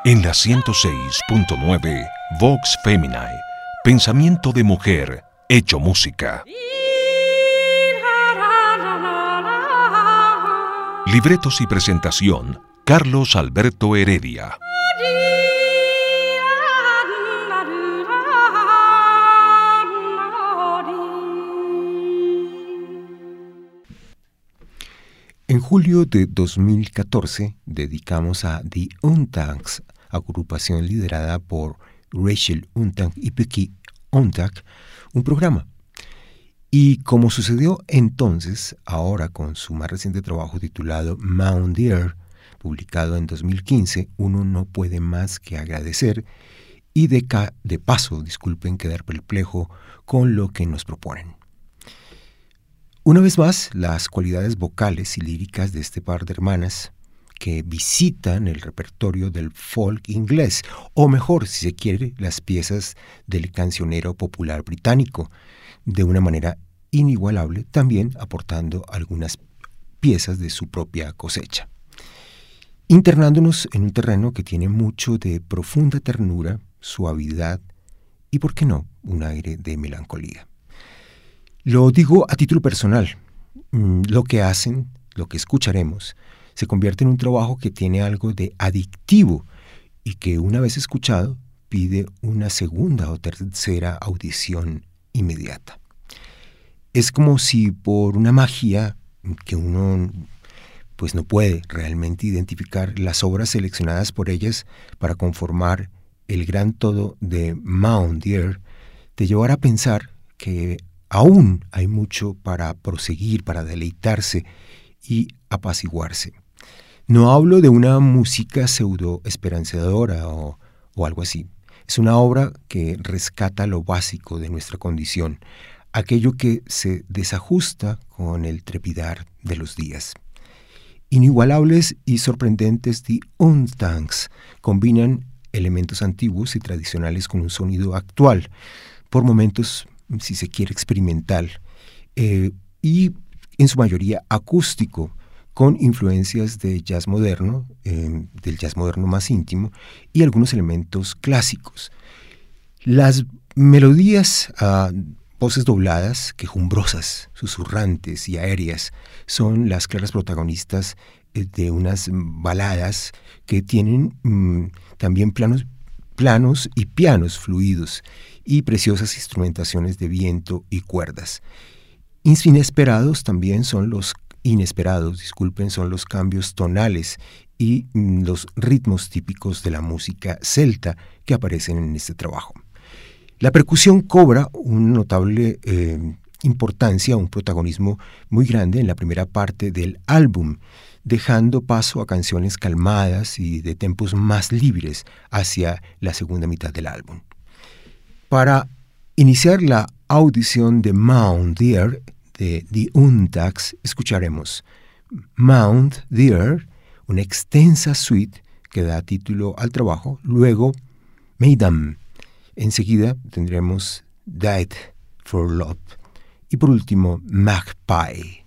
En la 106.9 Vox Feminae, pensamiento de mujer hecho música. Libretos y presentación, Carlos Alberto Heredia. En julio de 2014 dedicamos a The Untags, agrupación liderada por Rachel Untag y Becky Untag, un programa. Y como sucedió entonces, ahora con su más reciente trabajo titulado Mount Dear, publicado en 2015, uno no puede más que agradecer y de paso, disculpen, quedar perplejo con lo que nos proponen. Una vez más, las cualidades vocales y líricas de este par de hermanas que visitan el repertorio del folk inglés, o mejor, si se quiere, las piezas del cancionero popular británico, de una manera inigualable, también aportando algunas piezas de su propia cosecha. Internándonos en un terreno que tiene mucho de profunda ternura, suavidad y, ¿por qué no?, un aire de melancolía. Lo digo a título personal. Lo que hacen, lo que escucharemos, se convierte en un trabajo que tiene algo de adictivo y que una vez escuchado pide una segunda o tercera audición inmediata. Es como si por una magia que uno pues no puede realmente identificar las obras seleccionadas por ellas para conformar el gran todo de Mount Dear, te llevara a pensar que aún hay mucho para proseguir, para deleitarse y apaciguarse. No hablo de una música pseudo esperanzadora o algo así. Es una obra que rescata lo básico de nuestra condición, aquello que se desajusta con el trepidar de los días. Inigualables y sorprendentes The Untags combinan elementos antiguos y tradicionales con un sonido actual, por momentos, si se quiere, experimental, y en su mayoría acústico, con influencias de jazz moderno, del jazz moderno más íntimo, y algunos elementos clásicos. Las melodías, voces dobladas, quejumbrosas, susurrantes y aéreas, son las claras protagonistas de unas baladas que tienen también planos y pianos fluidos y preciosas instrumentaciones de viento y cuerdas. Inesperados son los cambios tonales y los ritmos típicos de la música celta que aparecen en este trabajo. La percusión cobra una notable importancia, un protagonismo muy grande en la primera parte del álbum, dejando paso a canciones calmadas y de tempos más libres hacia la segunda mitad del álbum. Para iniciar la audición de Mount Dear de The Untags, escucharemos Mount Dear, una extensa suite que da título al trabajo, luego Maidam, enseguida tendremos Died for Love y por último Magpie.